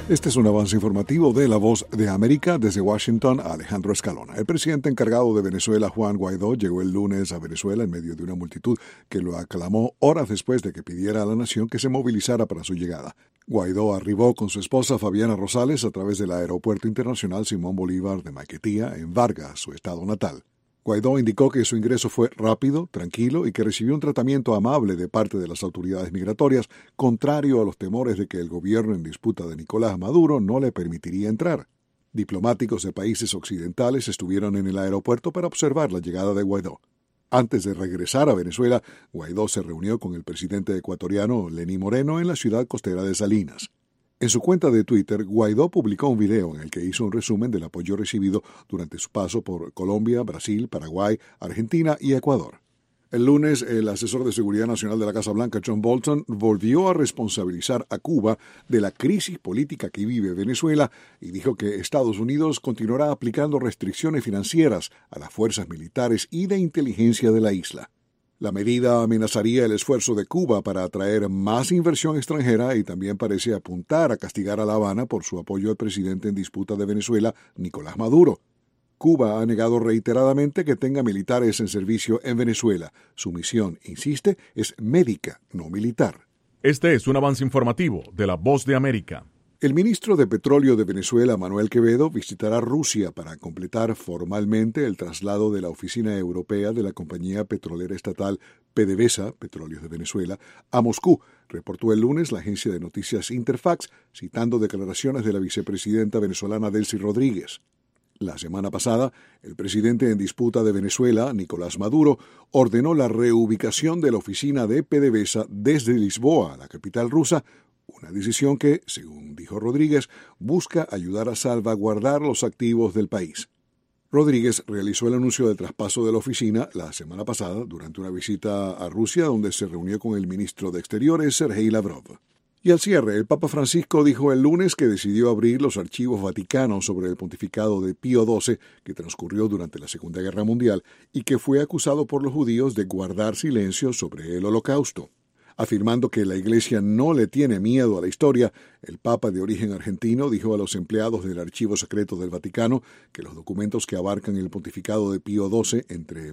Este es un avance informativo de La Voz de América. Desde Washington, Alejandro Escalona. El presidente encargado de Venezuela, Juan Guaidó, llegó el lunes a Venezuela en medio de una multitud que lo aclamó horas después de que pidiera a la nación que se movilizara para su llegada. Guaidó arribó con su esposa Fabiana Rosales a través del Aeropuerto Internacional Simón Bolívar de Maiquetía, en Vargas, su estado natal. Guaidó indicó que su ingreso fue rápido, tranquilo y que recibió un tratamiento amable de parte de las autoridades migratorias, contrario a los temores de que el gobierno en disputa de Nicolás Maduro no le permitiría entrar. Diplomáticos de países occidentales estuvieron en el aeropuerto para observar la llegada de Guaidó. Antes de regresar a Venezuela, Guaidó se reunió con el presidente ecuatoriano Lenín Moreno en la ciudad costera de Salinas. En su cuenta de Twitter, Guaidó publicó un video en el que hizo un resumen del apoyo recibido durante su paso por Colombia, Brasil, Paraguay, Argentina y Ecuador. El lunes, el asesor de Seguridad Nacional de la Casa Blanca, John Bolton, volvió a responsabilizar a Cuba de la crisis política que vive Venezuela y dijo que Estados Unidos continuará aplicando restricciones financieras a las fuerzas militares y de inteligencia de la isla. La medida amenazaría el esfuerzo de Cuba para atraer más inversión extranjera y también parece apuntar a castigar a La Habana por su apoyo al presidente en disputa de Venezuela, Nicolás Maduro. Cuba ha negado reiteradamente que tenga militares en servicio en Venezuela. Su misión, insiste, es médica, no militar. Este es un avance informativo de La Voz de América. El ministro de Petróleo de Venezuela, Manuel Quevedo, visitará Rusia para completar formalmente el traslado de la oficina europea de la compañía petrolera estatal PDVSA, Petróleos de Venezuela, a Moscú, reportó el lunes la agencia de noticias Interfax, citando declaraciones de la vicepresidenta venezolana Delcy Rodríguez. La semana pasada, el presidente en disputa de Venezuela, Nicolás Maduro, ordenó la reubicación de la oficina de PDVSA desde Lisboa, la capital rusa, una decisión que, según dijo Rodríguez, busca ayudar a salvaguardar los activos del país. Rodríguez realizó el anuncio del traspaso de la oficina la semana pasada durante una visita a Rusia donde se reunió con el ministro de Exteriores, Sergei Lavrov. Y al cierre, el Papa Francisco dijo el lunes que decidió abrir los archivos vaticanos sobre el pontificado de Pío XII que transcurrió durante la Segunda Guerra Mundial y que fue acusado por los judíos de guardar silencio sobre el Holocausto. Afirmando que la Iglesia no le tiene miedo a la historia, el Papa de origen argentino dijo a los empleados del Archivo Secreto del Vaticano que los documentos que abarcan el pontificado de Pío XII entre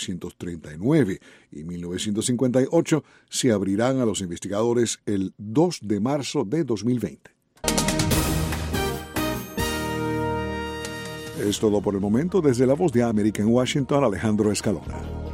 1939 y 1958 se abrirán a los investigadores el 2 de marzo de 2020. Es todo por el momento. Desde La Voz de América en Washington, Alejandro Escalona.